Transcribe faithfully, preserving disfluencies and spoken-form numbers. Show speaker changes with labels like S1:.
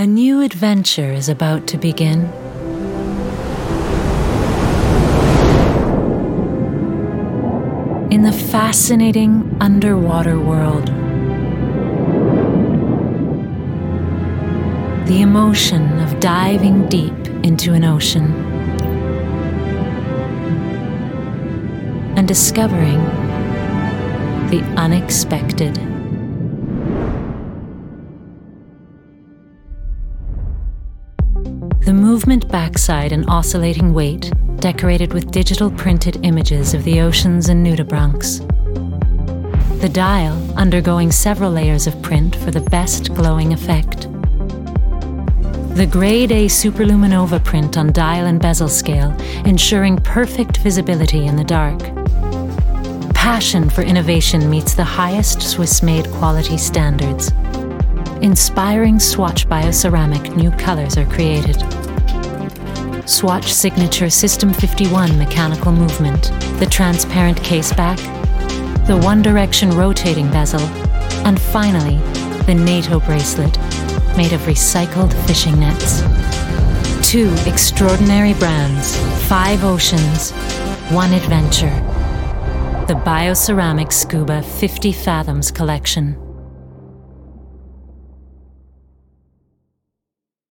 S1: A new adventure is about to begin. In the fascinating underwater world. The emotion of diving deep into an ocean and discovering the unexpected. The movement backside and oscillating weight, decorated with digital printed images of the oceans and nudibranchs. The dial undergoing several layers of print for the best glowing effect. The Grade A Superluminova print on dial and bezel scale, ensuring perfect visibility in the dark. Passion for innovation meets the highest Swiss-made quality standards. Inspiring Swatch bioceramic new colors are created. Swatch Signature System fifty-one mechanical movement, the transparent caseback, the One Direction rotating bezel, and finally, the NATO bracelet, made of recycled fishing nets. Two extraordinary brands, five oceans, one adventure. The Bioceramic Scuba fifty Fathoms collection.